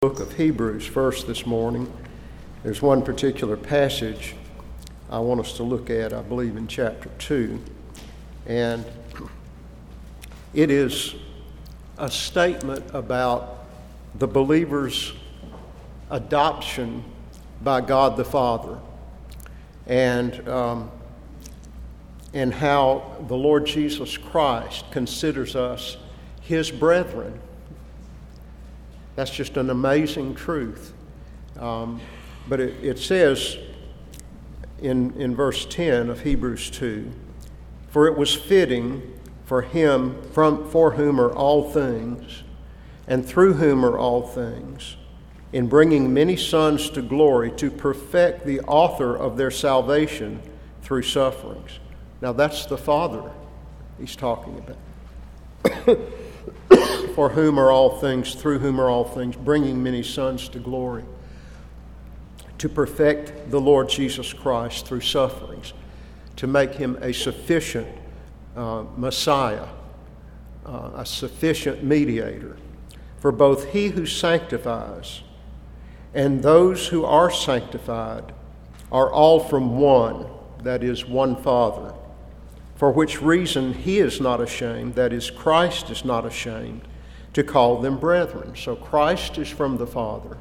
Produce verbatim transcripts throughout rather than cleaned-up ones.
Book of Hebrews first this morning. There's one particular passage I want us to look at, I believe in chapter two, and it is a statement about the believer's adoption by God the Father, and um, and how the Lord Jesus Christ considers us His brethren. That's just an amazing truth. Um, but it, it says in, in verse ten of Hebrews two, "For it was fitting for him from for whom are all things, and through whom are all things, in bringing many sons to glory, to perfect the author of their salvation through sufferings." Now that's the Father he's talking about. For whom are all things, through whom are all things, bringing many sons to glory, to perfect the Lord Jesus Christ through sufferings, to make him a sufficient uh, Messiah, uh, a sufficient mediator, for both he who sanctifies and those who are sanctified are all from one, that is, one Father, for which reason he is not ashamed, that is, Christ is not ashamed, to call them brethren. So Christ is from the Father,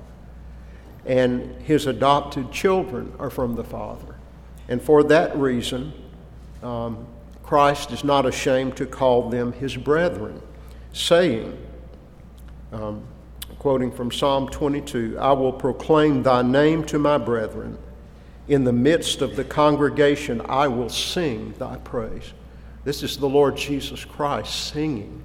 and his adopted children are from the Father. And for that reason, um, Christ is not ashamed to call them his brethren, saying, um, quoting from Psalm twenty-two, "I will proclaim thy name to my brethren. In the midst of the congregation I will sing thy praise." This is the Lord Jesus Christ singing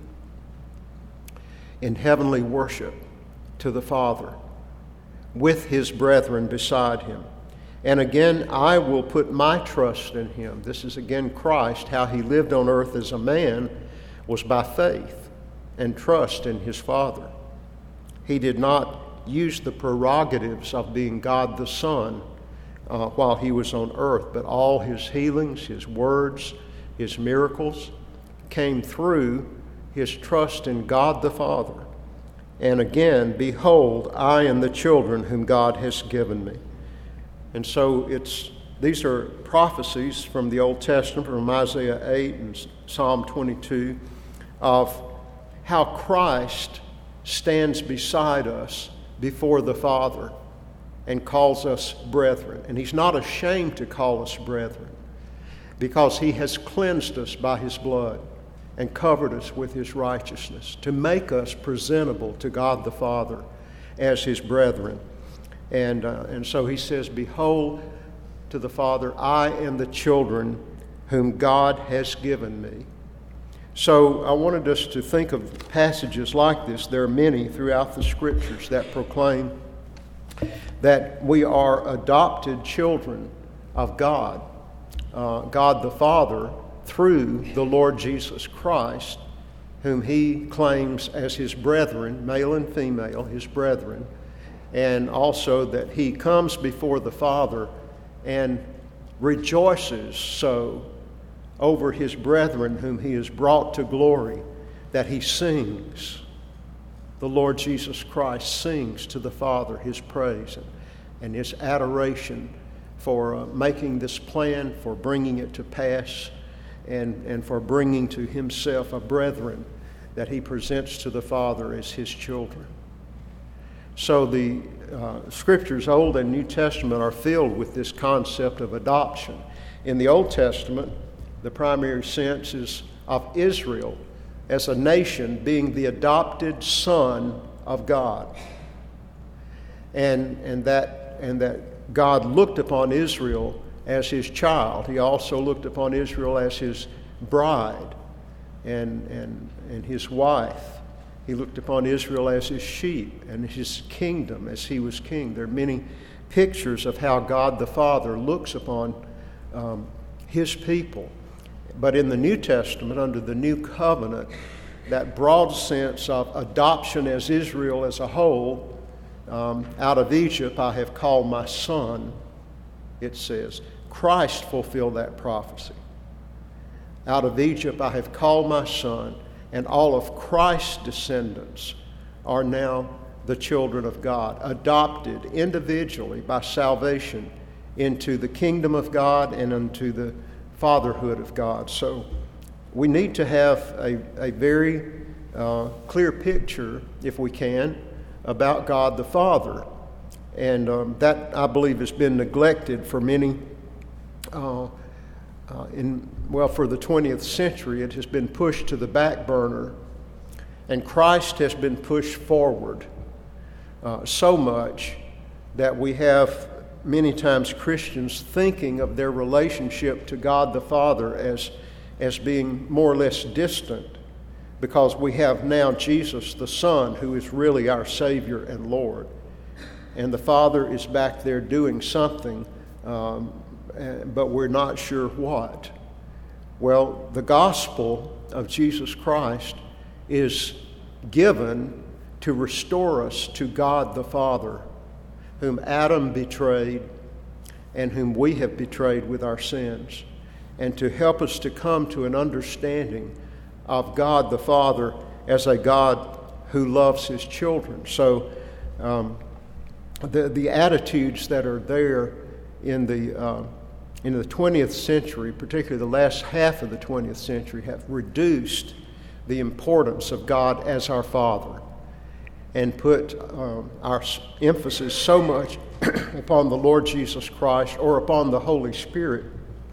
in heavenly worship to the Father with his brethren beside him. "And again, I will put my trust in him." This is again Christ, how he lived on earth as a man was by faith and trust in his Father. He did not use the prerogatives of being God the Son uh, while he was on earth, but all his healings, his words, his miracles came through his trust in God the Father. "And again, behold, I and the children whom God has given me." And so it's these are prophecies from the Old Testament, from Isaiah eight and Psalm twenty-two, of how Christ stands beside us before the Father and calls us brethren. And he's not ashamed to call us brethren, because he has cleansed us by his blood and covered us with his righteousness, to make us presentable to God the Father as his brethren. And, uh, and so he says, "Behold, to the Father, I and the children whom God has given me." So I wanted us to think of passages like this. There are many throughout the Scriptures that proclaim that we are adopted children of God, uh, God the Father, through the Lord Jesus Christ, whom he claims as his brethren, male and female, his brethren, and also that he comes before the Father and rejoices so over his brethren whom he has brought to glory that he sings. The Lord Jesus Christ sings to the Father his praise and, and his adoration for uh, making this plan, for bringing it to pass, and, and for bringing to himself a brethren that he presents to the Father as his children. So the uh, Scriptures, Old and New Testament, are filled with this concept of adoption. In the Old Testament, the primary sense is of Israel as a nation being the adopted son of God. And, and, that, and that God looked upon Israel as his child. He also looked upon Israel as his bride and, and, and his wife. He looked upon Israel as his sheep and his kingdom as he was king. There are many pictures of how God the Father looks upon um, his people. But in the New Testament, under the New Covenant, that broad sense of adoption as Israel as a whole, um, out of Egypt I have called my son, it says. Christ fulfilled that prophecy. Out of Egypt I have called my son, and all of Christ's descendants are now the children of God, adopted individually by salvation into the kingdom of God and into the fatherhood of God. So we need to have a, a very uh, clear picture, if we can, about God the Father. And um, that, I believe, has been neglected for many, uh, uh, in well, for the twentieth century. It has been pushed to the back burner, and Christ has been pushed forward uh, so much that we have many times Christians thinking of their relationship to God the Father as, as being more or less distant, because we have now Jesus the Son, who is really our Savior and Lord. And the Father is back there doing something, um, but we're not sure what. Well, the gospel of Jesus Christ is given to restore us to God the Father, whom Adam betrayed and whom we have betrayed with our sins, and to help us to come to an understanding of God the Father as a God who loves his children. So um, the the attitudes that are there in the uh, in the twentieth century, particularly the last half of the twentieth century, have reduced the importance of God as our Father and put um, our emphasis so much upon the Lord Jesus Christ or upon the Holy Spirit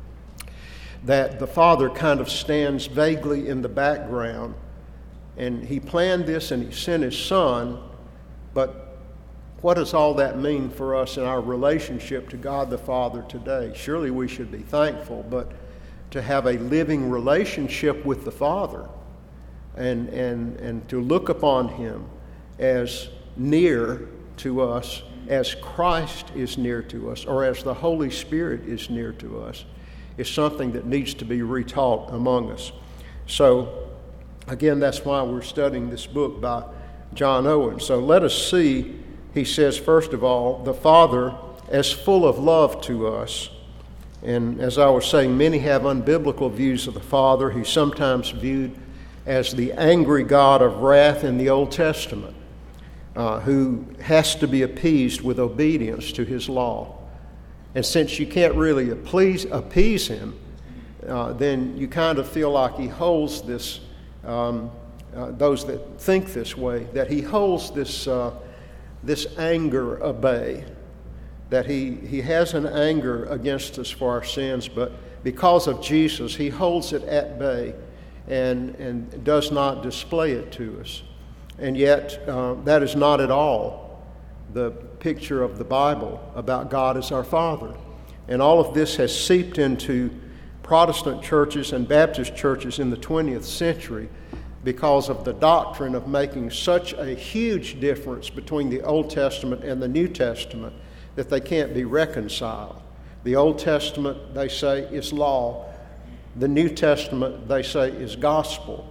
that the Father kind of stands vaguely in the background. And he planned this and he sent his Son, but what does all that mean for us in our relationship to God the Father today? Surely we should be thankful, but to have a living relationship with the Father and, and, and to look upon him as near to us as Christ is near to us, or as the Holy Spirit is near to us, is something that needs to be retaught among us. So, again, that's why we're studying this book by John Owen. So let us see, he says, first of all, the Father as full of love to us. And as I was saying, many have unbiblical views of the Father. He's sometimes viewed as the angry God of wrath in the Old Testament, uh, who has to be appeased with obedience to his law. And since you can't really appease, appease him, uh, then you kind of feel like he holds this, um, uh, those that think this way, that he holds this uh, this anger at bay, that he, he has an anger against us for our sins, but because of Jesus, he holds it at bay and, and does not display it to us. And yet, uh, that is not at all the picture of the Bible about God as our Father. And all of this has seeped into Protestant churches and Baptist churches in the twentieth century because of the doctrine of making such a huge difference between the Old Testament and the New Testament that they can't be reconciled. The Old Testament, they say, is law. The New Testament, they say, is gospel.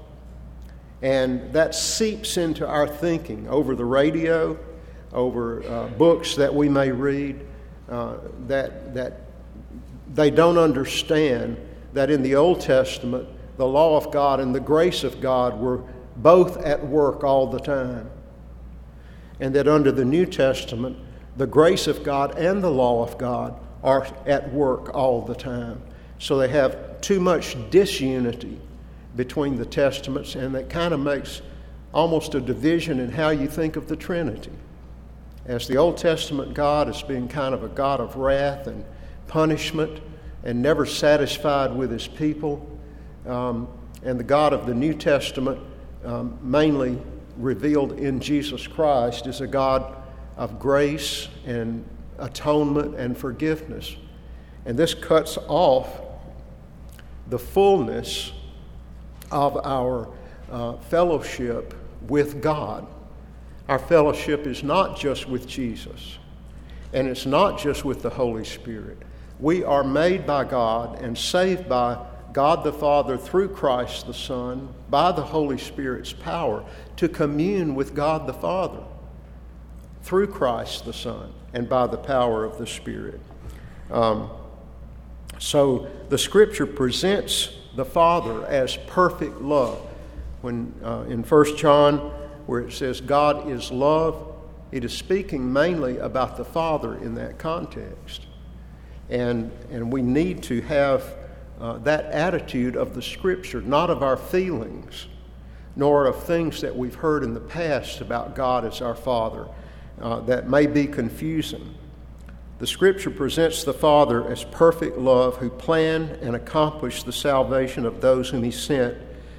And that seeps into our thinking over the radio, over uh, books that we may read, uh, that that they don't understand that in the Old Testament, the law of God and the grace of God were both at work all the time. And that under the New Testament, the grace of God and the law of God are at work all the time. So they have too much disunity between the Testaments, and that kind of makes almost a division in how you think of the Trinity. As the Old Testament God as being kind of a God of wrath and punishment and never satisfied with his people, um, and the God of the New Testament, um, mainly revealed in Jesus Christ, is a God of grace and atonement and forgiveness. And this cuts off the fullness of our uh, fellowship with God. Our fellowship is not just with Jesus, and it's not just with the Holy Spirit. We are made by God and saved by God the Father through Christ the Son, by the Holy Spirit's power, to commune with God the Father through Christ the Son and by the power of the Spirit. Um, so the Scripture presents the Father as perfect love. When uh, in First John, where it says God is love, it is speaking mainly about the Father in that context. And, and we need to have uh, that attitude of the Scripture, not of our feelings, nor of things that we've heard in the past about God as our Father uh, that may be confusing. The Scripture presents the Father as perfect love who planned and accomplished the salvation of those whom He sent,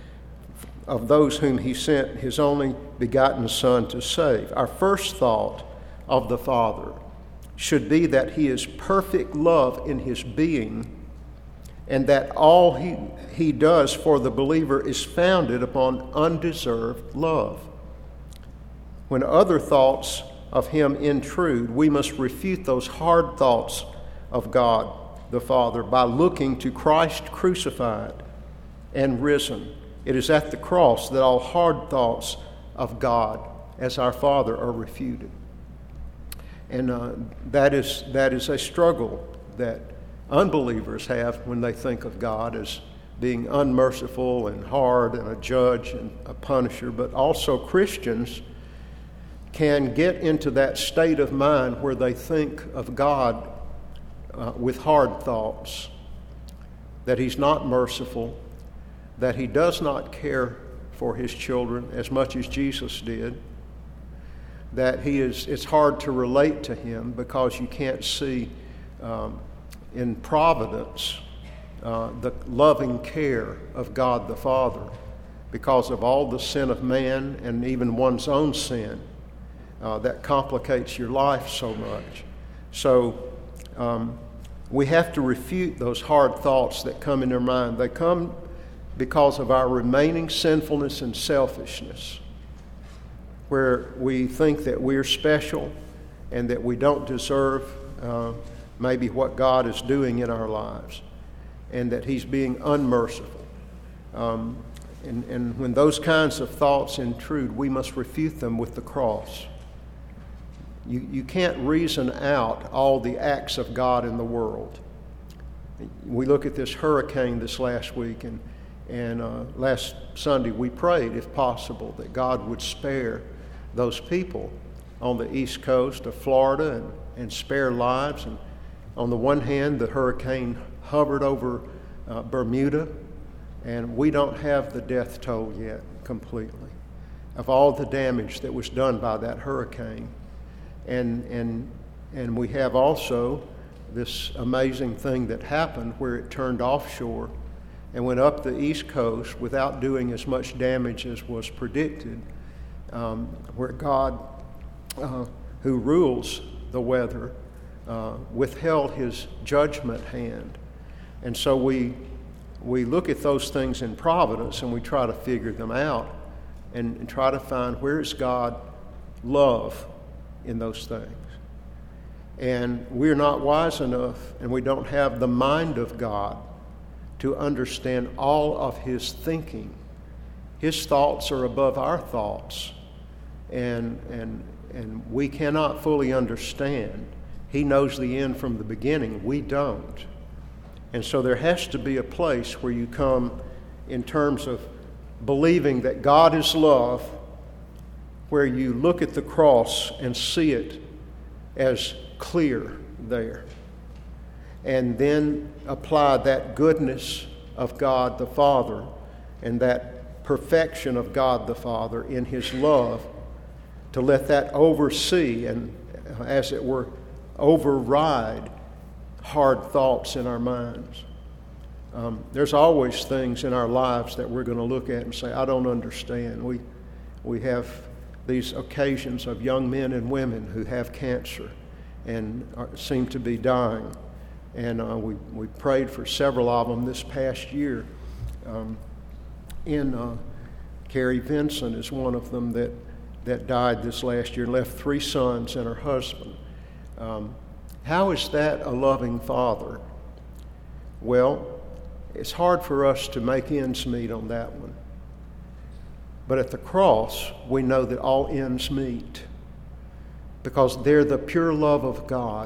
of those whom He sent His only begotten Son to save. Our first thought of the Father should be that He is perfect love in His being, and that all he, he does for the believer is founded upon undeserved love. When other thoughts of Him intrude, we must refute those hard thoughts of God the Father by looking to Christ crucified and risen. It is at the cross that all hard thoughts of God as our Father are refuted. And uh, that is that is a struggle that unbelievers have when they think of God as being unmerciful and hard and a judge and a punisher. But also Christians can get into that state of mind where they think of God uh, with hard thoughts, that He's not merciful, that He does not care for His children as much as Jesus did, that He is, it's hard to relate to Him because you can't see um, in providence uh, the loving care of God the Father because of all the sin of man and even one's own sin. Uh, that complicates your life so much. So um, we have to refute those hard thoughts that come in our mind. They come because of our remaining sinfulness and selfishness, where we think that we're special and that we don't deserve uh, maybe what God is doing in our lives, and that He's being unmerciful. Um, and, and when those kinds of thoughts intrude, we must refute them with the cross. You, you can't reason out all the acts of God in the world. We look at this hurricane this last week, and, and uh, last Sunday we prayed, if possible, that God would spare those people on the east coast of Florida and, and spare lives. And on the one hand, the hurricane hovered over uh, Bermuda, and we don't have the death toll yet completely of all the damage that was done by that hurricane. And, and, and we have also this amazing thing that happened where it turned offshore and went up the east coast without doing as much damage as was predicted, um, where God, uh, who rules the weather, uh, withheld His judgment hand. And so we, we look at those things in providence and we try to figure them out and, and try to find where is God love in those things. And we're not wise enough, and we don't have the mind of God to understand all of His thinking. His thoughts are above our thoughts, and and and we cannot fully understand. He knows the end from the beginning. We don't. And so there has to be a place where you come in terms of believing that God is love, where you look at the cross and see it as clear there, and then apply that goodness of God the Father and that perfection of God the Father in His love, to let that oversee and, as it were, override hard thoughts in our minds. Um, there's always things in our lives that we're going to look at and say, I don't understand. We, we have these occasions of young men and women who have cancer and are, seem to be dying. And uh, we, we prayed for several of them this past year. Um, in uh, Carrie Vinson is one of them that, that died this last year, left three sons and her husband. Um, how is that a loving father? Well, it's hard for us to make ends meet on that one. But at the cross, we know that all ends meet, because they're the pure love of God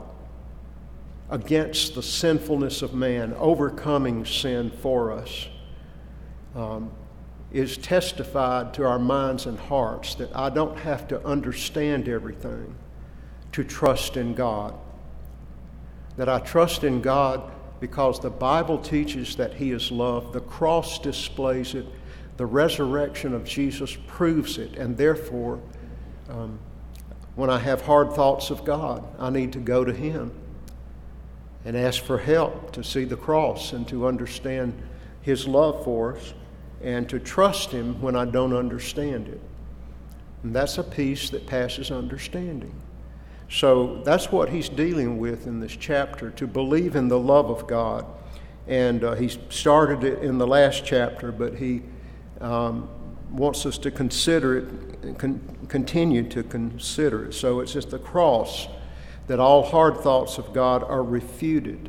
against the sinfulness of man, overcoming sin for us. Um, is testified to our minds and hearts, that I don't have to understand everything to trust in God. That I trust in God because the Bible teaches that He is love. The cross displays it. The resurrection of Jesus proves it. And therefore, um, when I have hard thoughts of God, I need to go to Him and ask for help to see the cross and to understand His love for us and to trust Him when I don't understand it. And that's a peace that passes understanding. So that's what he's dealing with in this chapter, to believe in the love of God. And uh, he started it in the last chapter, but he um, wants us to consider it and con- continue to consider it. So it's just the cross that all hard thoughts of God are refuted.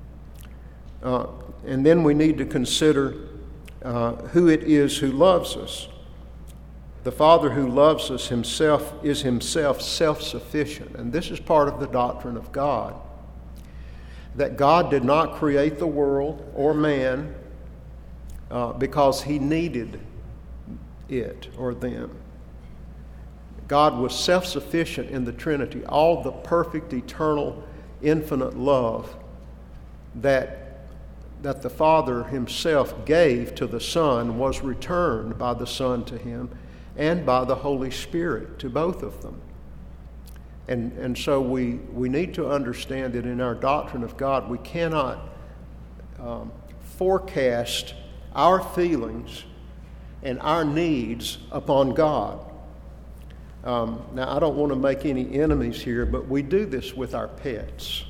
Uh, and then we need to consider uh, who it is who loves us. The Father who loves us himself is himself self-sufficient. And this is part of the doctrine of God, that God did not create the world or man uh, because he needed it or them. God was self-sufficient in the Trinity. All the perfect, eternal, infinite love that, that the Father himself gave to the Son was returned by the Son to him and by the Holy Spirit to both of them. And, and so we, we need to understand that in our doctrine of God, we cannot um, forecast our feelings and our needs upon God. Um, now, I don't want to make any enemies here, but we do this with our pets.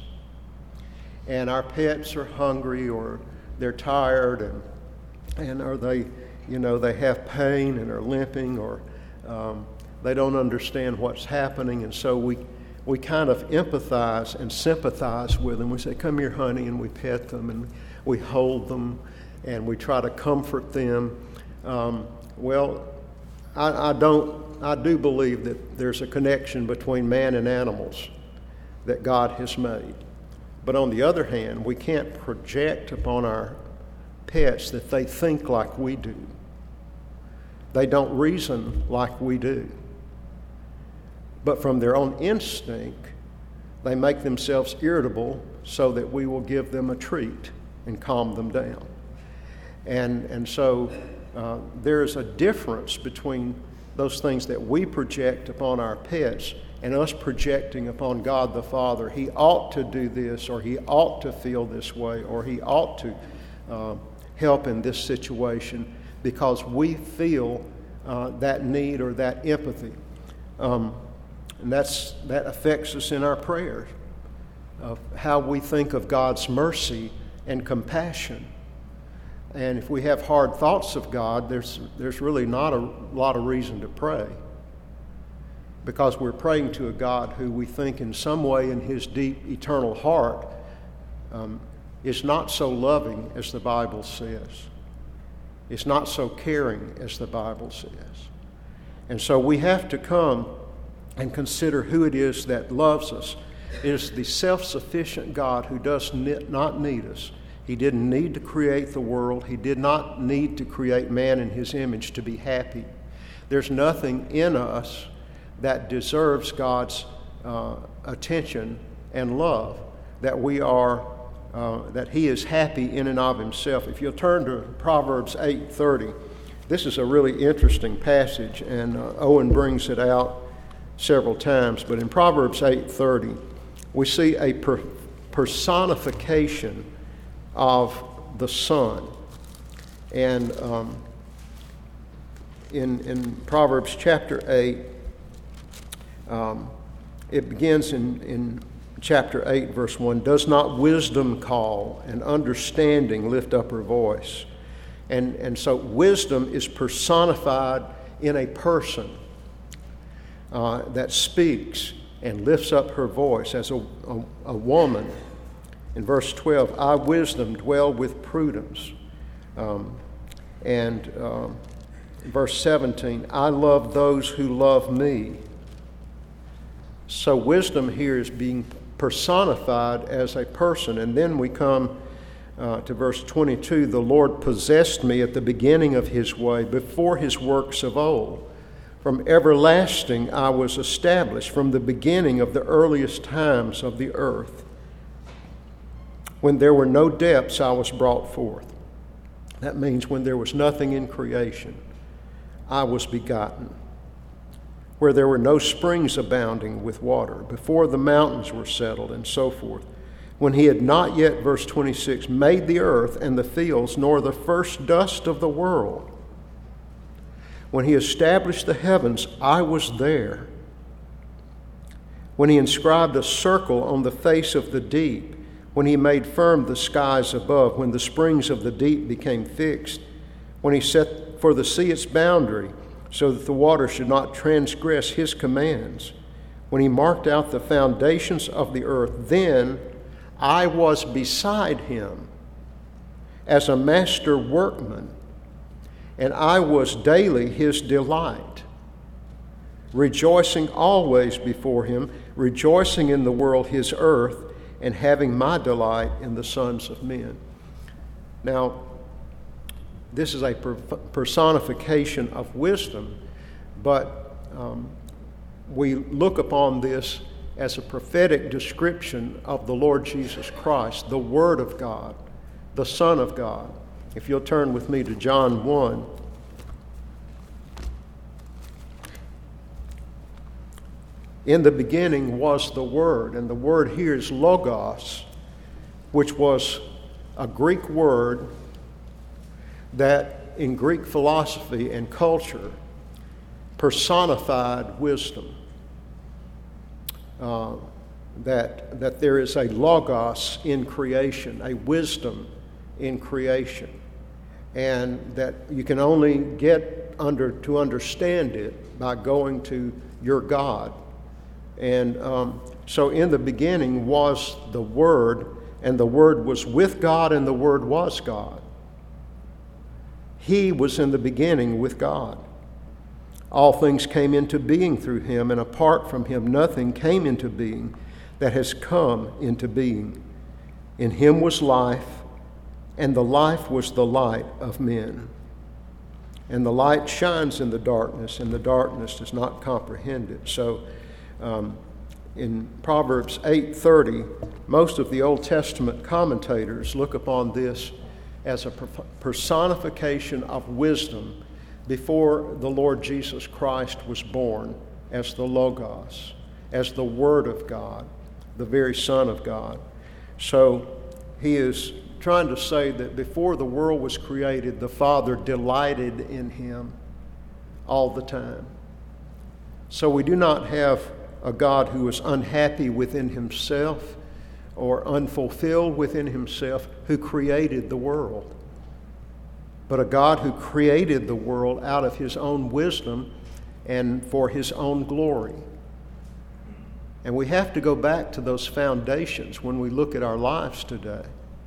And our pets are hungry, or they're tired, and and are they, you know, they have pain and are limping, or um, they don't understand what's happening, and so we we kind of empathize and sympathize with them. We say, "Come here, honey," and we pet them and we hold them and we try to comfort them. Um, well, I, I don't. I do believe that there's a connection between man and animals that God has made. But on the other hand, we can't project upon our pets that they think like we do. They don't reason like we do. But from their own instinct, they make themselves irritable so that we will give them a treat and calm them down. And, and so uh, there is a difference between those things that we project upon our pets and us projecting upon God the Father. He ought to do this, or he ought to feel this way, or he ought to uh, help in this situation because we feel uh, that need or that empathy. Um, and that's that affects us in our prayers, of how we think of God's mercy and compassion. And if we have hard thoughts of God, there's there's really not a lot of reason to pray, because we're praying to a God who we think in some way in his deep eternal heart um, is not so loving as the Bible says. It's not so caring as the Bible says. And so we have to come and consider who it is that loves us. It is the self-sufficient God who does not need us. He didn't need to create the world. He did not need to create man in his image to be happy. There's nothing in us that deserves God's uh, attention and love, that we are, uh, that he is happy in and of himself. If you'll turn to Proverbs eight thirty, this is a really interesting passage, and uh, Owen brings it out several times. But in Proverbs eight thirty, we see a per- personification of the Son. And um, in, in Proverbs chapter eight, um, it begins in, in chapter eight, verse one, "Does not wisdom call, and understanding lift up her voice?" And, and so wisdom is personified in a person uh, that speaks and lifts up her voice as a, a, a woman. In verse twelve, "I, wisdom, dwell with prudence." Um, and um, verse seventeen, "I love those who love me." So wisdom here is being personified as a person. And then we come uh, to verse twenty-two, the Lord possessed me at the beginning of his way, before his works of old. From everlasting I was established, from the beginning of the earliest times of the earth. When there were no depths, I was brought forth. That means when there was nothing in creation, I was begotten. Where there were no springs abounding with water, before the mountains were settled, and so forth. When he had not yet, verse twenty-six, made the earth and the fields, nor the first dust of the world. When he established the heavens, I was there. When he inscribed a circle on the face of the deep, when he made firm the skies above, when the springs of the deep became fixed, when he set for the sea its boundary, so that the water should not transgress his commands, when he marked out the foundations of the earth, then I was beside him as a master workman, and I was daily his delight, rejoicing always before him, rejoicing in the world his earth, and having my delight in the sons of men. Now, this is a personification of wisdom, but um, we look upon this as a prophetic description of the Lord Jesus Christ, the Word of God, the Son of God. If you'll turn with me to John one. In the beginning was the Word, and the word here is logos, which was a Greek word that in Greek philosophy and culture personified wisdom. Uh, that, that there is a logos in creation, a wisdom in creation, and that you can only get under to understand it by going to your God. And um, so in the beginning was the Word, and the Word was with God, and the Word was God. He was in the beginning with God. All things came into being through him, and apart from him nothing came into being that has come into being. In him was life, and the life was the light of men. And the light shines in the darkness, and the darkness does not comprehend it. So um, in Proverbs eight thirty, most of the Old Testament commentators look upon this as a personification of wisdom before the Lord Jesus Christ was born, as the Logos, as the Word of God, the very Son of God. So he is trying to say that before the world was created, the Father delighted in him all the time. So we do not have a God who is unhappy within himself or unfulfilled within himself, who created the world, but a God who created the world out of his own wisdom and for his own glory. And we have to go back to those foundations when we look at our lives today.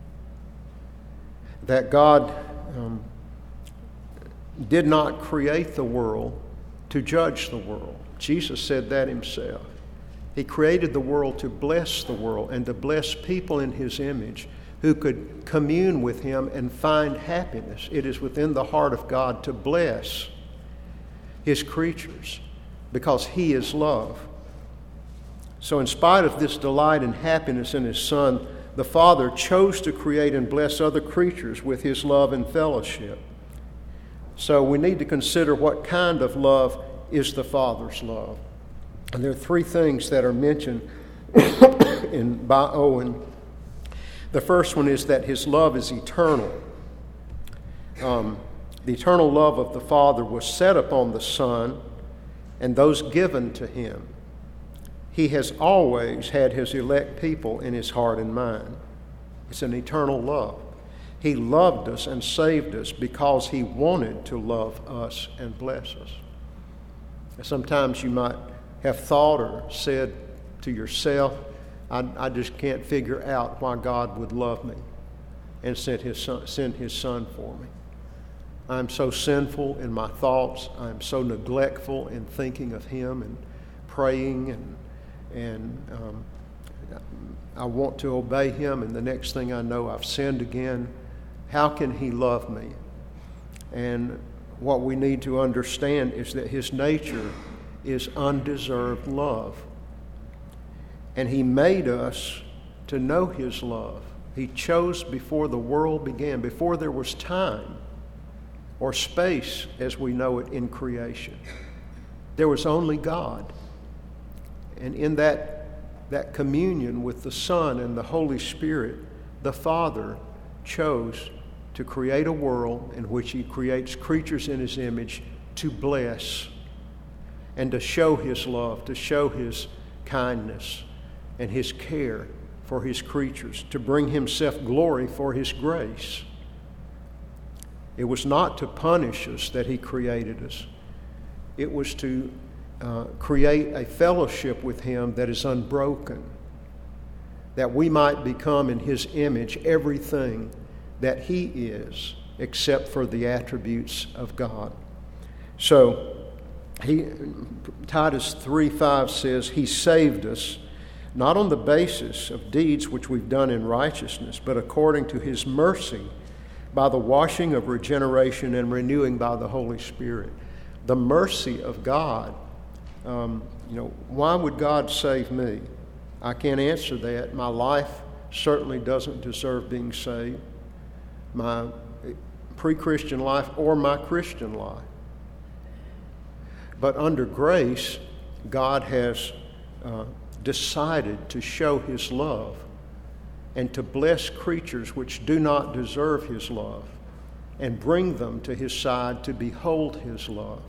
That God um, did not create the world to judge the world. Jesus said that himself. He created the world to bless the world and to bless people in his image who could commune with him and find happiness. It is within the heart of God to bless his creatures because he is love. So in spite of this delight and happiness in his Son, the Father chose to create and bless other creatures with his love and fellowship. So we need to consider what kind of love is the Father's love. And there are three things that are mentioned in by Owen. The first one is that his love is eternal. Um, the eternal love of the Father was set upon the Son and those given to him. He has always had his elect people in his heart and mind. It's an eternal love. He loved us and saved us because he wanted to love us and bless us. Sometimes you might have thought or said to yourself, I, I just can't figure out why God would love me and send his son, send his son for me. I'm so sinful in my thoughts. I'm so neglectful in thinking of him and praying, and and um, I want to obey him, and the next thing I know, I've sinned again. How can he love me? And what we need to understand is that his nature is undeserved love. And he made us to know his love. He chose before the world began, before there was time or space as we know it in creation. There was only God. And in that, that communion with the Son and the Holy Spirit, the Father chose to create a world in which he creates creatures in his image to bless and to show his love, to show his kindness and his care for his creatures, to bring himself glory for his grace. It was not to punish us that he created us. It was to uh, create a fellowship with him that is unbroken, that we might become in his image everything that he is, except for the attributes of God. So, he, Titus three five says, he saved us, not on the basis of deeds which we've done in righteousness, but according to his mercy, by the washing of regeneration and renewing by the Holy Spirit. The mercy of God. Um, you know, why would God save me? I can't answer that. My life certainly doesn't deserve being saved. My pre-Christian life or my Christian life. But under grace, God has uh, decided to show his love and to bless creatures which do not deserve his love and bring them to his side to behold his love.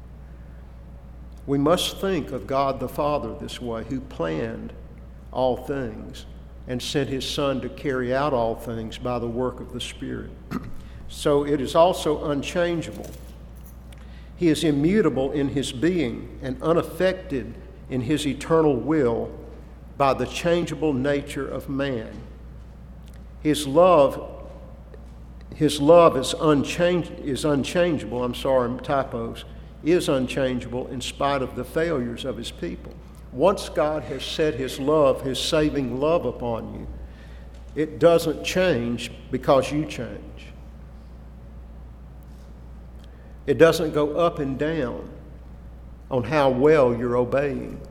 We must think of God the Father this way, who planned all things and sent his Son to carry out all things by the work of the Spirit. So it is also unchangeable. He is immutable in his being and unaffected in his eternal will by the changeable nature of man. His love, his love is, unchange, is unchangeable, I'm sorry, typos, is unchangeable in spite of the failures of his people. Once God has set his love, his saving love upon you, it doesn't change because you change. It doesn't go up and down on how well you're obeying.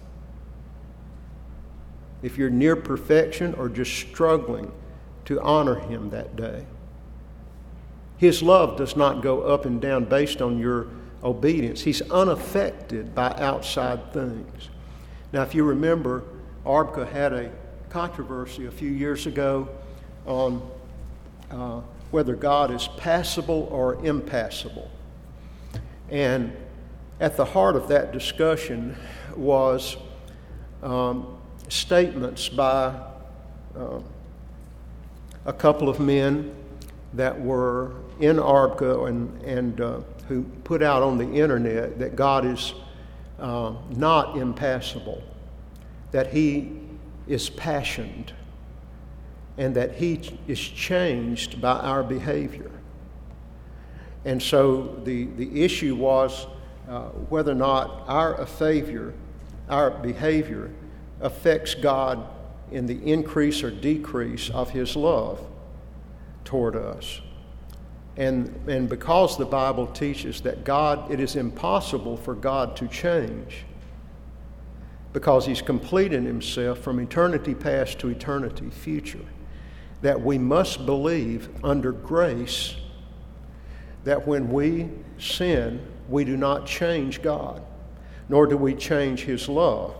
If you're near perfection or just struggling to honor him that day. His love does not go up and down based on your obedience. He's unaffected by outside things. Now, if you remember, A R B C A had a controversy a few years ago on uh, whether God is passible or impassible. And at the heart of that discussion was um, statements by uh, a couple of men that were in A R B C A and, and uh, who put out on the internet that God is uh, not impassible, that he is passioned, and that he is changed by our behavior. And so the, the issue was uh, whether or not our behavior, our behavior affects God in the increase or decrease of his love toward us. And, and because the Bible teaches that God, it is impossible for God to change because he's complete in himself from eternity past to eternity future, that we must believe under grace that when we sin, we do not change God, nor do we change his love.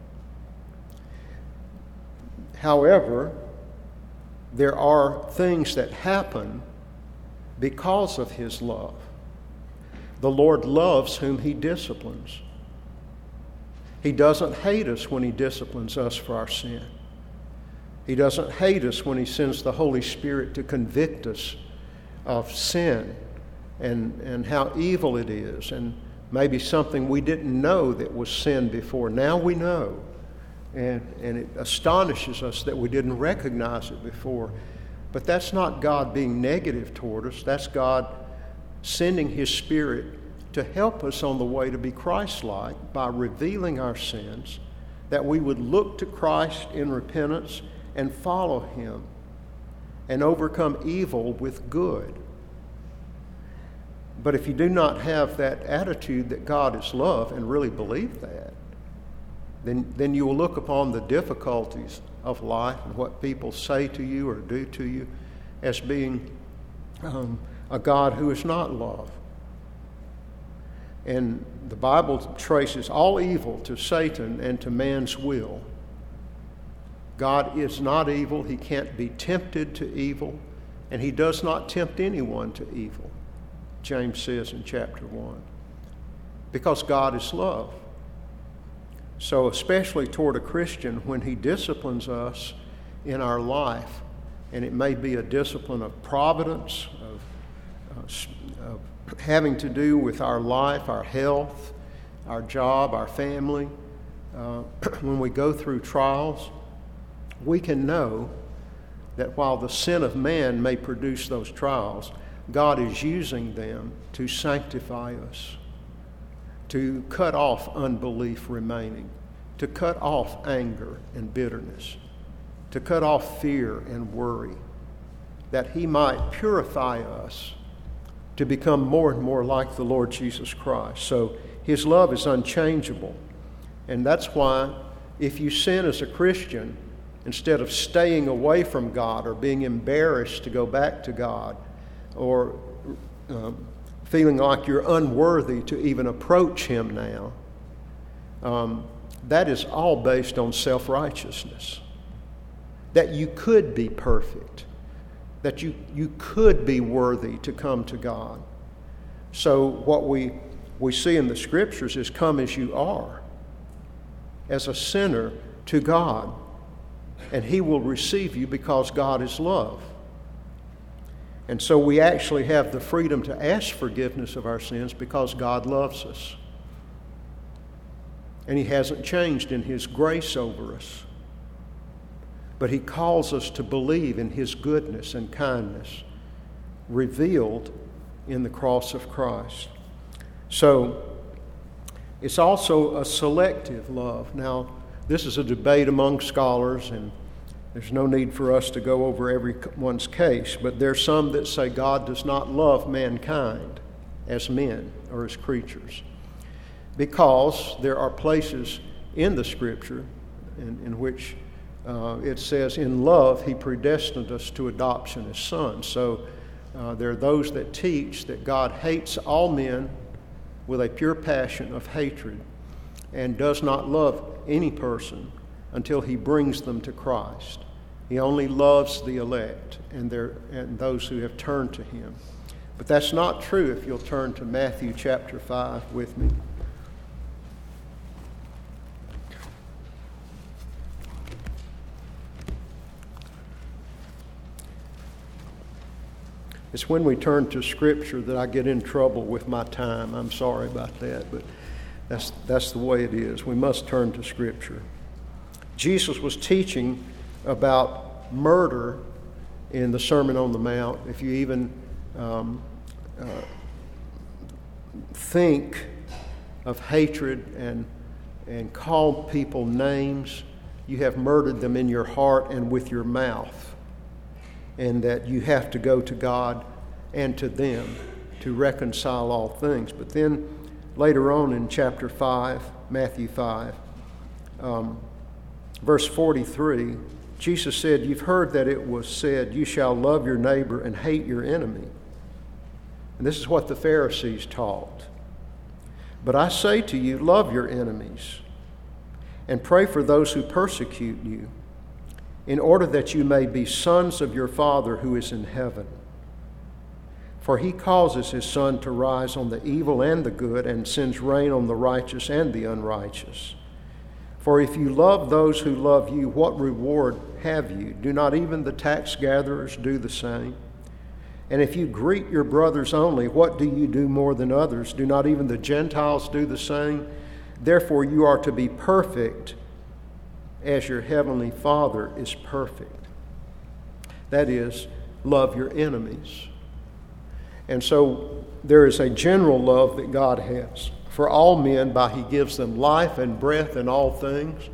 However, there are things that happen because of his love. The Lord loves whom he disciplines. He doesn't hate us when he disciplines us for our sin. He doesn't hate us when he sends the Holy Spirit to convict us of sin and, and how evil it is, and maybe something we didn't know that was sin before. Now we know. And, and it astonishes us that we didn't recognize it before. But that's not God being negative toward us. That's God sending his Spirit to help us on the way to be Christ-like by revealing our sins, that we would look to Christ in repentance and follow him and overcome evil with good. But if you do not have that attitude that God is love and really believe that, then, then you will look upon the difficulties of life and what people say to you or do to you as being um, a God who is not love. And the Bible traces all evil to Satan and to man's will. God is not evil. He can't be tempted to evil, and he does not tempt anyone to evil, James says in chapter one, because God is love. So especially toward a Christian, when he disciplines us in our life, and it may be a discipline of providence, of, uh, of having to do with our life, our health, our job, our family, uh, when we go through trials, we can know that while the sin of man may produce those trials, God is using them to sanctify us, to cut off unbelief remaining, to cut off anger and bitterness, to cut off fear and worry, that he might purify us to become more and more like the Lord Jesus Christ. So his love is unchangeable. And that's why if you sin as a Christian, instead of staying away from God or being embarrassed to go back to God or um, feeling like you're unworthy to even approach him now, um, that is all based on self-righteousness. That you could be perfect, that you, you could be worthy to come to God. So what we, we see in the Scriptures is come as you are, as a sinner to God, and he will receive you because God is love. And so we actually have the freedom to ask forgiveness of our sins because God loves us. And he hasn't changed in his grace over us. But he calls us to believe in his goodness and kindness revealed in the cross of Christ. So it's also a selective love. Now, this is a debate among scholars, and there's no need for us to go over everyone's case, but there's some that say God does not love mankind as men or as creatures, because there are places in the Scripture in, in which uh, it says, in love he predestined us to adoption as sons. So uh, there are those that teach that God hates all men with a pure passion of hatred and does not love any person until he brings them to Christ. He only loves the elect and, their, and those who have turned to him. But that's not true if you'll turn to Matthew chapter five with me. It's when we turn to Scripture that I get in trouble with my time. I'm sorry about that, but that's, that's the way it is. We must turn to Scripture. Jesus was teaching about murder in the Sermon on the Mount. If you even um, uh, think of hatred and, and call people names, you have murdered them in your heart and with your mouth. And that you have to go to God and to them to reconcile all things. But then later on in chapter five, Matthew five, um, verse forty-three, Jesus said, "You've heard that it was said, you shall love your neighbor and hate your enemy." And this is what the Pharisees taught. "But I say to you, love your enemies and pray for those who persecute you, in order that you may be sons of your Father who is in heaven. For he causes his sun to rise on the evil and the good, and sends rain on the righteous and the unrighteous. For if you love those who love you, what reward have you? Do not even the tax gatherers do the same? And if you greet your brothers only, what do you do more than others? Do not even the Gentiles do the same? Therefore you are to be perfect, as your heavenly Father is perfect." That is, love your enemies. And so there is a general love that God has for all men by he gives them life and breath and all things.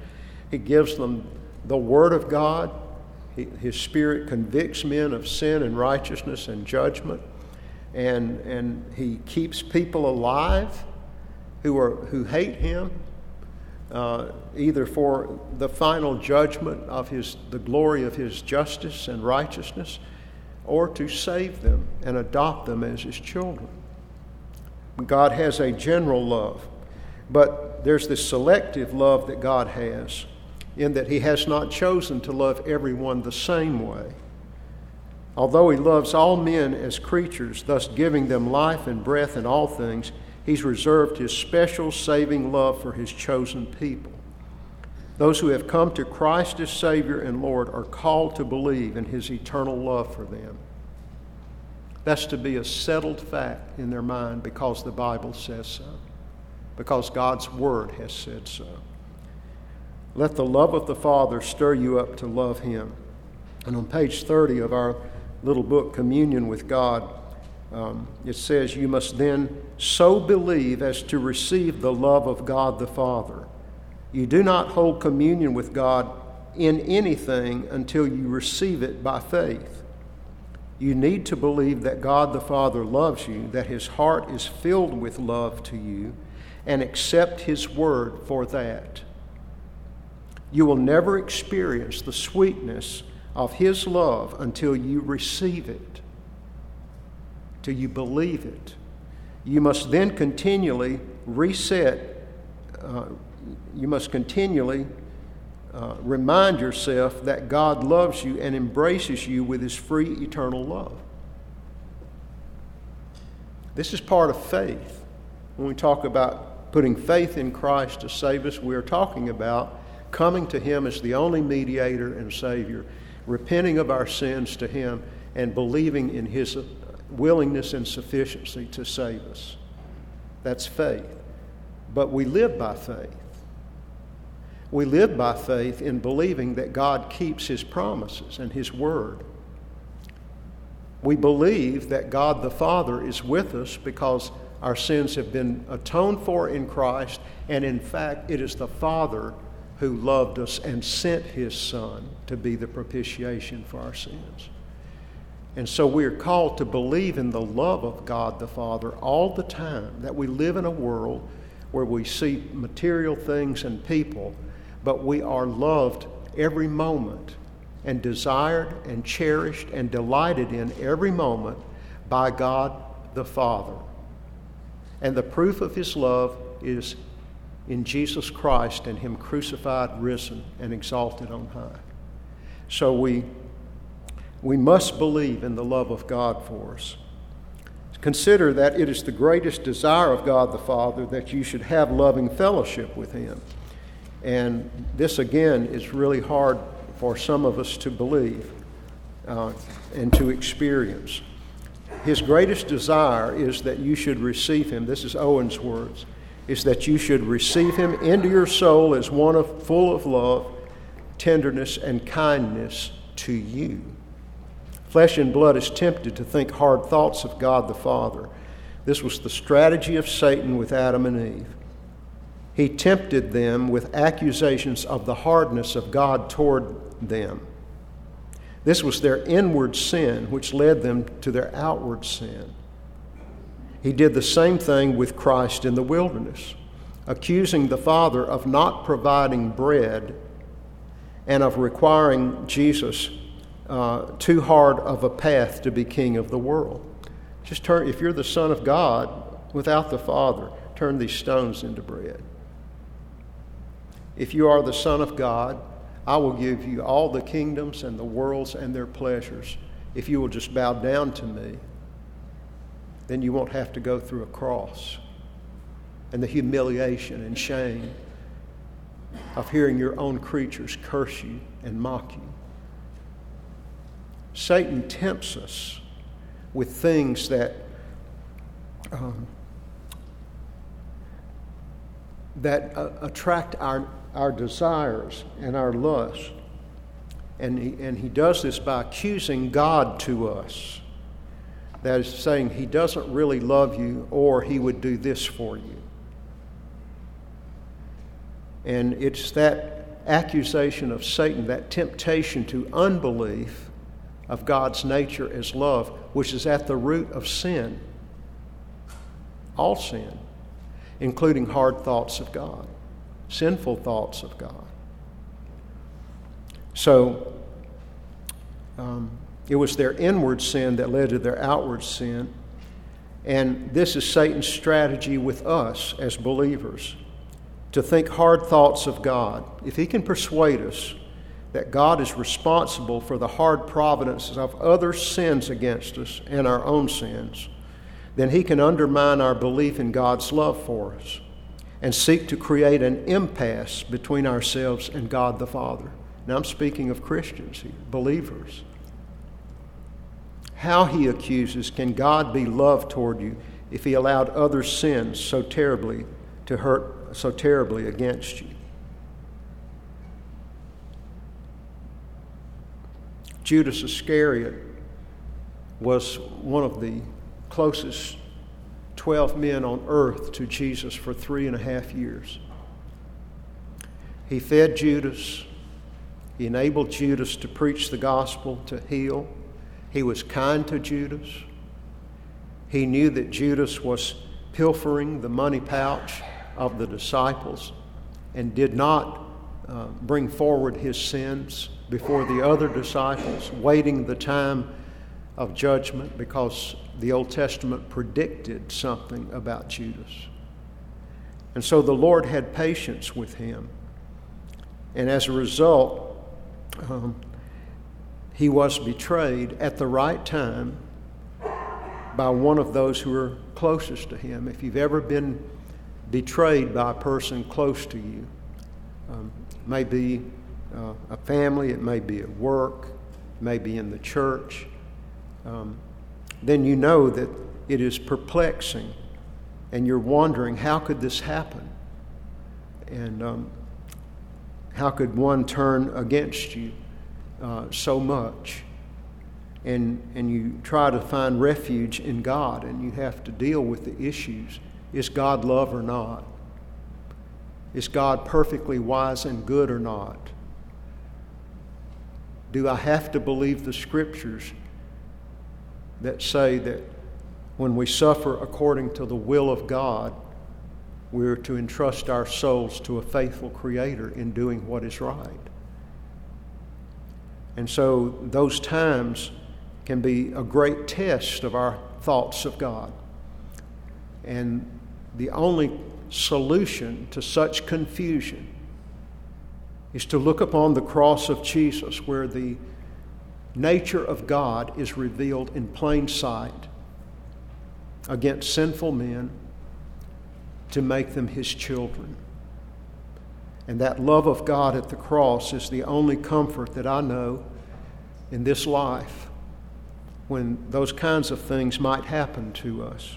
He gives them the Word of God. He, His Spirit convicts men of sin and righteousness and judgment. And, and He keeps people alive who, are, who hate Him, uh, either for the final judgment of his, the glory of His justice and righteousness, or to save them and adopt them as His children. God has a general love, but there's this selective love that God has, in that He has not chosen to love everyone the same way. Although He loves all men as creatures, thus giving them life and breath in all things, He's reserved His special saving love for His chosen people. Those who have come to Christ as Savior and Lord are called to believe in His eternal love for them. That's to be a settled fact in their mind because the Bible says so, because God's Word has said so. Let the love of the Father stir you up to love Him. And on page thirty of our little book, Communion with God, um, it says, you must then so believe as to receive the love of God the Father. You do not hold communion with God in anything until you receive it by faith. You need to believe that God the Father loves you, that His heart is filled with love to you, and accept His word for that. You will never experience the sweetness of His love until you receive it, till you believe it. You must then continually reset, uh, you must continually uh, remind yourself that God loves you and embraces you with His free eternal love. This is part of faith. When we talk about putting faith in Christ to save us, we are talking about coming to Him as the only mediator and Savior, repenting of our sins to Him, and believing in His willingness and sufficiency to save us. That's faith. But we live by faith. We live by faith in believing that God keeps His promises and His word. We believe that God the Father is with us because our sins have been atoned for in Christ, and in fact, it is the Father who loved us and sent His Son to be the propitiation for our sins. And so we are called to believe in the love of God the Father all the time, that we live in a world where we see material things and people, but we are loved every moment and desired and cherished and delighted in every moment by God the Father. And the proof of His love is in Jesus Christ and Him crucified, risen, and exalted on high. So we, we must believe in the love of God for us. Consider that it is the greatest desire of God the Father that you should have loving fellowship with Him. And this, again, is really hard for some of us to believe uh, and to experience. His greatest desire is that you should receive Him. This is Owen's words. Is that you should receive Him into your soul as one of, full of love, tenderness, and kindness to you. Flesh and blood is tempted to think hard thoughts of God the Father. This was the strategy of Satan with Adam and Eve. He tempted them with accusations of the hardness of God toward them. This was their inward sin, which led them to their outward sin. He did the same thing with Christ in the wilderness, accusing the Father of not providing bread and of requiring Jesus uh, too hard of a path to be king of the world. Just turn, if you're the Son of God without the Father, turn these stones into bread. If you are the Son of God, I will give you all the kingdoms and the worlds and their pleasures if you will just bow down to me. Then you won't have to go through a cross and the humiliation and shame of hearing your own creatures curse you and mock you. Satan tempts us with things that um, that uh, attract our, our desires and our lust. And he, and he does this by accusing God to us. That is saying He doesn't really love you, or He would do this for you. And it's that accusation of Satan, that temptation to unbelief of God's nature as love, which is at the root of sin, all sin, including hard thoughts of God, sinful thoughts of God. So, um, it was their inward sin that led to their outward sin. And this is Satan's strategy with us as believers, to think hard thoughts of God. If he can persuade us that God is responsible for the hard providences of other sins against us and our own sins, then he can undermine our belief in God's love for us and seek to create an impasse between ourselves and God the Father. Now I'm speaking of Christians here, believers. How he accuses, can God be love toward you if he allowed other sins so terribly to hurt so terribly against you? Judas Iscariot was one of the closest twelve men on earth to Jesus for three and a half years. He fed Judas. He enabled Judas to preach the gospel, to heal. He was kind to Judas. He knew that Judas was pilfering the money pouch of the disciples and did not uh, bring forward his sins before the other disciples, waiting the time of judgment, because the Old Testament predicted something about Judas. And so the Lord had patience with him. And as a result, um, he was betrayed at the right time by one of those who were closest to him. If you've ever been betrayed by a person close to you, um, it may be uh, a family, it may be at work, it may be in the church, um, then you know that it is perplexing and you're wondering, how could this happen? And um, how could one turn against you uh, so much? And, and you try to find refuge in God, and you have to deal with the issues. Is God love or not? Is God perfectly wise and good or not? Do I have to believe the scriptures that say that when we suffer according to the will of God, we're to entrust our souls to a faithful Creator in doing what is right? And so those times can be a great test of our thoughts of God. And the only solution to such confusion is to look upon the cross of Jesus, where the nature of God is revealed in plain sight against sinful men to make them His children. And that love of God at the cross is the only comfort that I know in this life when those kinds of things might happen to us.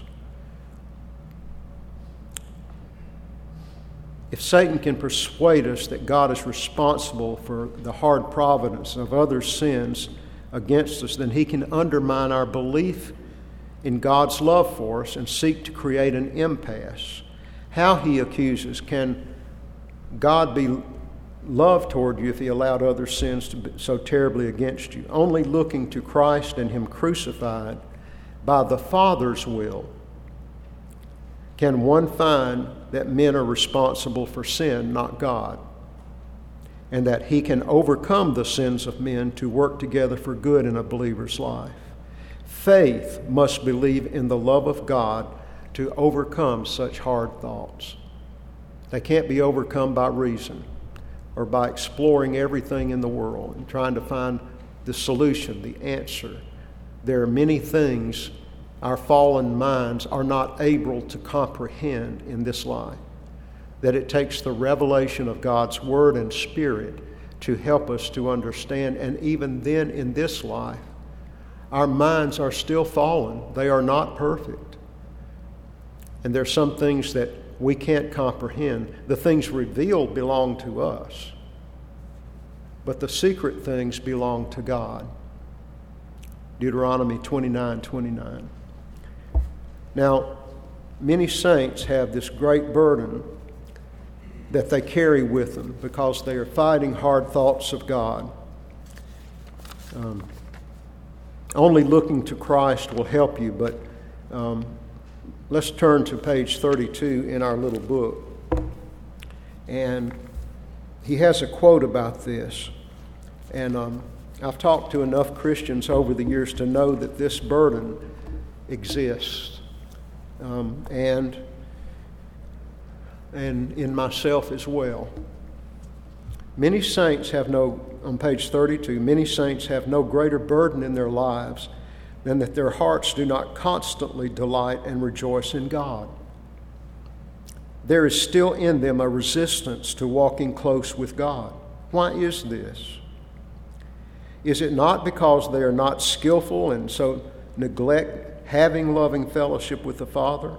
If Satan can persuade us that God is responsible for the hard providence of other sins against us, then he can undermine our belief in God's love for us and seek to create an impasse. How he accuses, can God be love toward you if he allowed other sins to be so terribly against you? Only looking to Christ and him crucified by the Father's will can one find that men are responsible for sin, not God, and that he can overcome the sins of men to work together for good in a believer's life. Faith must believe in the love of God to overcome such hard thoughts. They can't be overcome by reason or by exploring everything in the world and trying to find the solution, the answer. There are many things our fallen minds are not able to comprehend in this life, that it takes the revelation of God's Word and Spirit to help us to understand. And even then in this life, our minds are still fallen. They are not perfect. And there are some things that we can't comprehend. The things revealed belong to us, but the secret things belong to God. Deuteronomy twenty-nine twenty-nine. Now, many saints have this great burden that they carry with them because they are fighting hard thoughts of God. Um, only looking to Christ will help you, but um, let's turn to page thirty-two in our little book. And he has a quote about this. And um, I've talked to enough Christians over the years to know that this burden exists. Um, and, and in myself as well. Many saints have no, on page thirty-two, many saints have no greater burden in their lives than that their hearts do not constantly delight and rejoice in God. There is still in them a resistance to walking close with God. Why is this? Is it not because they are not skillful and so neglect having loving fellowship with the Father?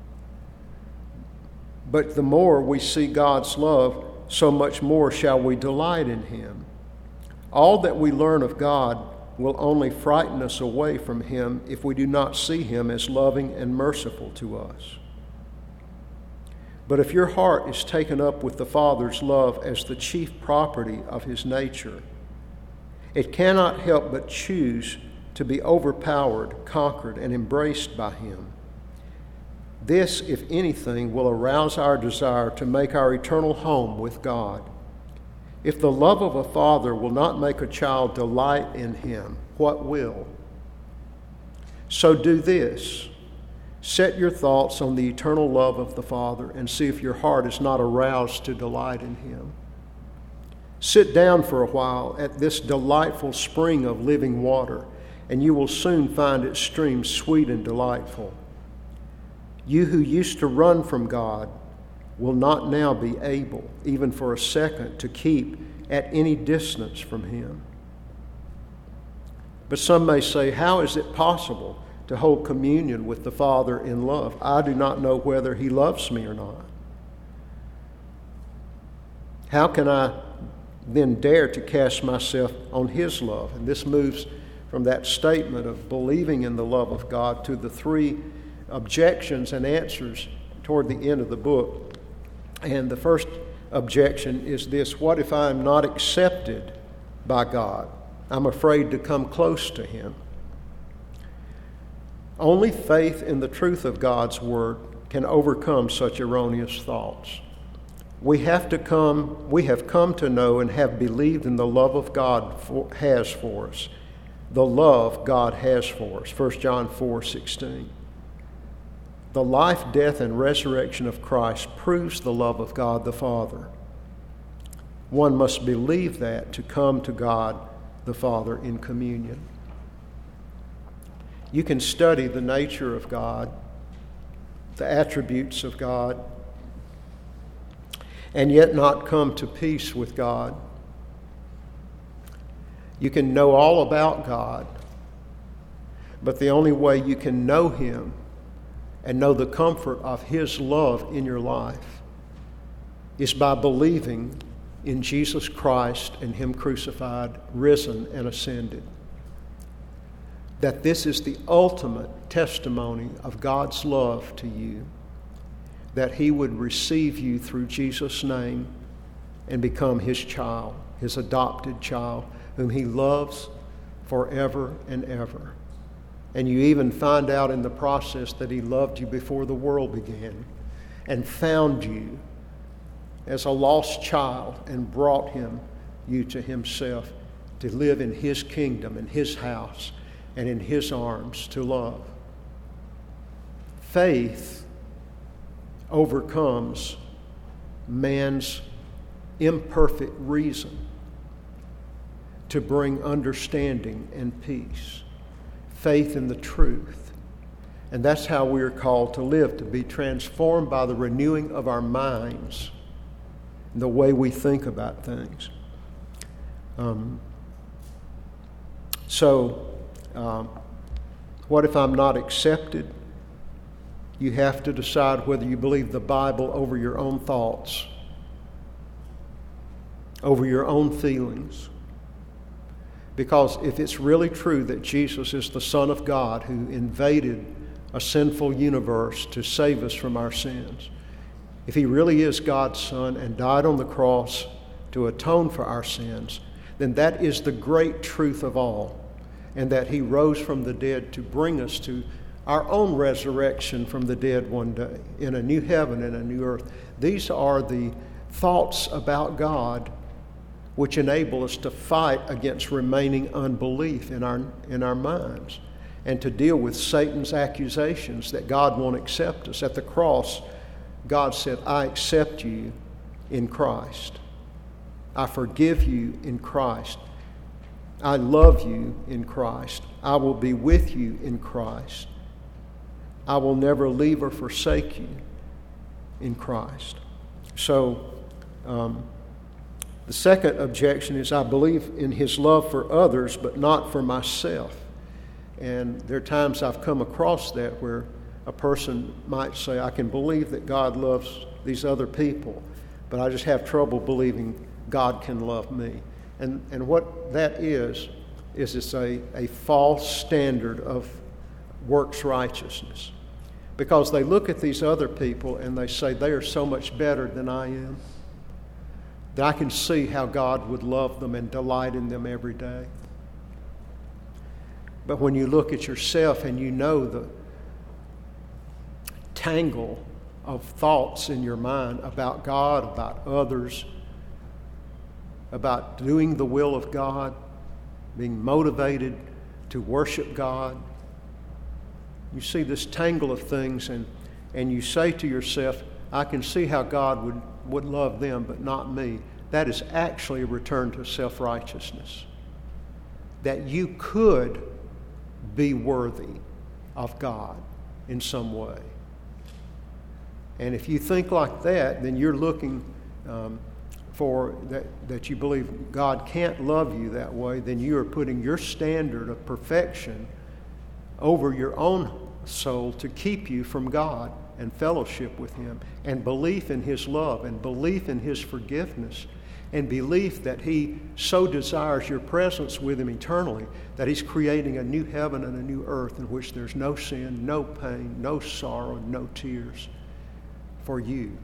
But the more we see God's love, so much more shall we delight in Him. All that we learn of God will only frighten us away from Him if we do not see Him as loving and merciful to us. But if your heart is taken up with the Father's love as the chief property of His nature, it cannot help but choose to be overpowered, conquered, and embraced by Him. This, if anything, will arouse our desire to make our eternal home with God. If the love of a father will not make a child delight in him, what will? So do this. Set your thoughts on the eternal love of the Father and see if your heart is not aroused to delight in Him. Sit down for a while at this delightful spring of living water, and you will soon find its stream sweet and delightful. You who used to run from God will not now be able, even for a second, to keep at any distance from Him. But some may say, how is it possible to hold communion with the Father in love? I do not know whether He loves me or not. How can I then dare to cast myself on His love? And this moves from that statement of believing in the love of God to the three objections and answers toward the end of the book. And the first objection is this: what if I am not accepted by God? I'm afraid to come close to Him. Only faith in the truth of God's Word can overcome such erroneous thoughts. We have to come, we have come to know and have believed in the love of God for, has for us. The love God has for us. First John four sixteen. The life, death, and resurrection of Christ proves the love of God the Father. One must believe that to come to God the Father in communion. You can study the nature of God, the attributes of God, and yet not come to peace with God. You can know all about God, but the only way you can know Him and know the comfort of His love in your life is by believing in Jesus Christ and Him crucified, risen, and ascended. That this is the ultimate testimony of God's love to you, that He would receive you through Jesus' name and become His child, His adopted child, whom He loves forever and ever. And you even find out in the process that He loved you before the world began and found you as a lost child and brought him, you to Himself to live in His kingdom, in His house, and in His arms to love. Faith overcomes man's imperfect reason to bring understanding and peace. Faith in the truth. And that's how we are called to live, to be transformed by the renewing of our minds, the way we think about things. Um, so, um, what if I'm not accepted? You have to decide whether you believe the Bible over your own thoughts, over your own feelings. Because if it's really true that Jesus is the Son of God who invaded a sinful universe to save us from our sins, if he really is God's Son and died on the cross to atone for our sins, then that is the great truth of all, and that he rose from the dead to bring us to our own resurrection from the dead one day, in a new heaven and a new earth. These are the thoughts about God which enable us to fight against remaining unbelief in our, in our minds, and to deal with Satan's accusations that God won't accept us. At the cross, God said, I accept you in Christ. I forgive you in Christ. I love you in Christ. I will be with you in Christ. I will never leave or forsake you in Christ. So, um, the second objection is I believe in his love for others, but not for myself. And there are times I've come across that where a person might say, I can believe that God loves these other people, but I just have trouble believing God can love me. And and what that is, is it's a, a false standard of works righteousness. Because they look at these other people and they say, they are so much better than I am, that I can see how God would love them and delight in them every day. But when you look at yourself and you know the tangle of thoughts in your mind about God, about others, about doing the will of God, being motivated to worship God, you see this tangle of things, and, and you say to yourself, I can see how God would, would love them, but not me. That is actually a return to self-righteousness. That you could be worthy of God in some way. And if you think like that, then you're looking um, for that, that you believe God can't love you that way, then you are putting your standard of perfection over your own soul to keep you from God and fellowship with him, and belief in his love, and belief in his forgiveness, and belief that he so desires your presence with him eternally that he's creating a new heaven and a new earth in which there's no sin, no pain, no sorrow, no tears for you.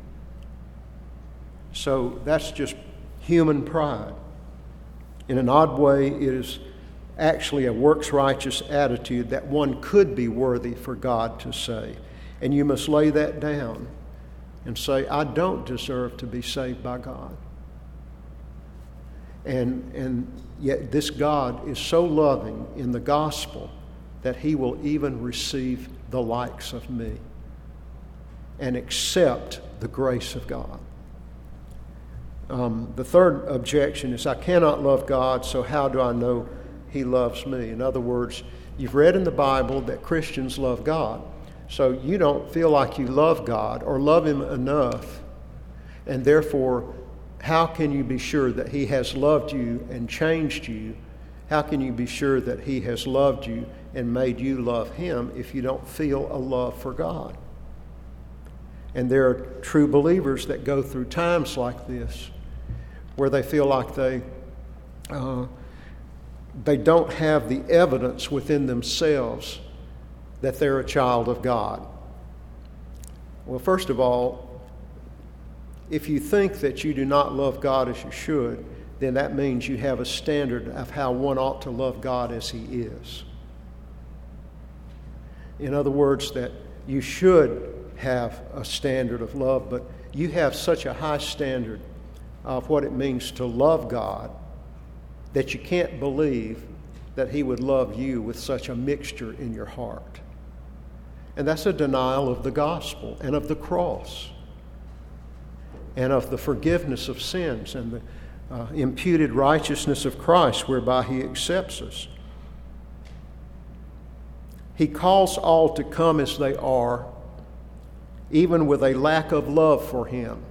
So that's just human pride. In an odd way, it is actually a works righteous attitude that one could be worthy for God to say. And you must lay that down and say, I don't deserve to be saved by God. And, and yet this God is so loving in the gospel that he will even receive the likes of me and accept the grace of God. Um, the third objection is I cannot love God, so how do I know he loves me? In other words, you've read in the Bible that Christians love God, so you don't feel like you love God or love him enough, and therefore, how can you be sure that he has loved you and changed you? How can you be sure that he has loved you and made you love him if you don't feel a love for God? And there are true believers that go through times like this where they feel like they uh, they don't have the evidence within themselves that they're a child of God. Well, first of all, if you think that you do not love God as you should, then that means you have a standard of how one ought to love God as he is. In other words, that you should have a standard of love, but you have such a high standard of what it means to love God that you can't believe that he would love you with such a mixture in your heart. And that's a denial of the gospel and of the cross and of the forgiveness of sins and the uh, imputed righteousness of Christ whereby he accepts us. He calls all to come as they are, even with a lack of love for him,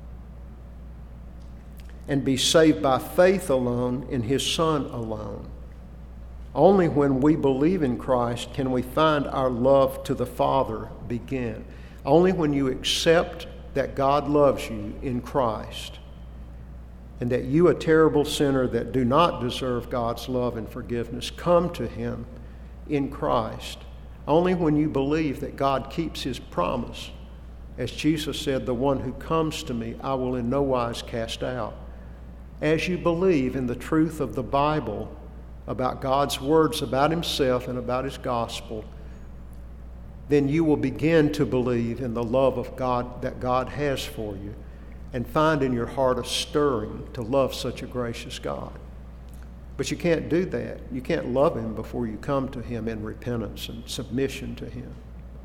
and be saved by faith alone in his Son alone. Only when we believe in Christ can we find our love to the Father begin. Only when you accept that God loves you in Christ and that you, a terrible sinner that do not deserve God's love and forgiveness, come to him in Christ. Only when you believe that God keeps his promise As Jesus said, the one who comes to me, I will in no wise cast out. As you believe in the truth of the Bible about God's words about himself and about his gospel, then you will begin to believe in the love of God that God has for you and find in your heart a stirring to love such a gracious God. But you can't do that. You can't love him before you come to him in repentance and submission to him.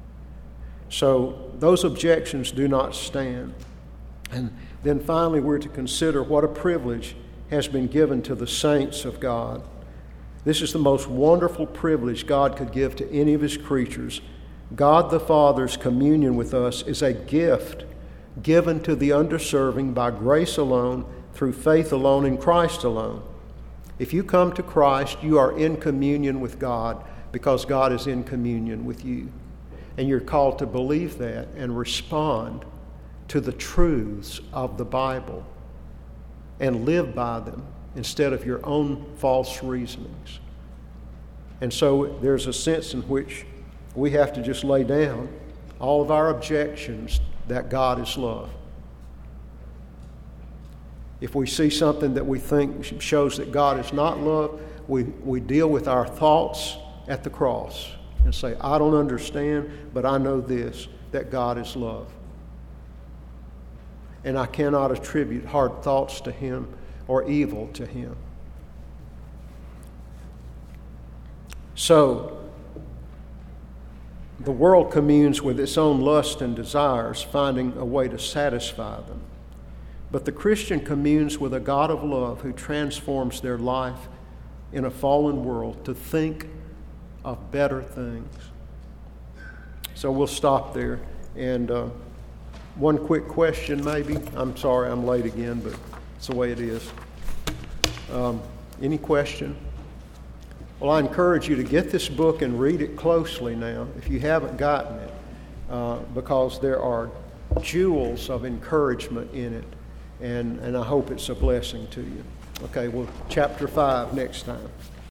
So those objections do not stand. And then finally, we're to consider what a privilege has been given to the saints of God. This is the most wonderful privilege God could give to any of his creatures. God the Father's communion with us is a gift given to the undeserving by grace alone, through faith alone, in Christ alone. If you come to Christ, you are in communion with God because God is in communion with you. And you're called to believe that and respond to the truths of the Bible and live by them instead of your own false reasonings. And so there's a sense in which we have to just lay down all of our objections that God is love. If we see something that we think shows that God is not love, we, we deal with our thoughts at the cross and say, I don't understand, but I know this, that God is love. And I cannot attribute hard thoughts to him or evil to him. So, the world communes with its own lust and desires, finding a way to satisfy them. But the Christian communes with a God of love who transforms their life in a fallen world to think of better things. So we'll stop there. And uh, one quick question maybe. I'm sorry I'm late again, but it's the way it is. Um, any question? Well, I encourage you to get this book and read it closely now if you haven't gotten it, uh, because there are jewels of encouragement in it, and, and I hope it's a blessing to you. Okay, well, chapter five next time.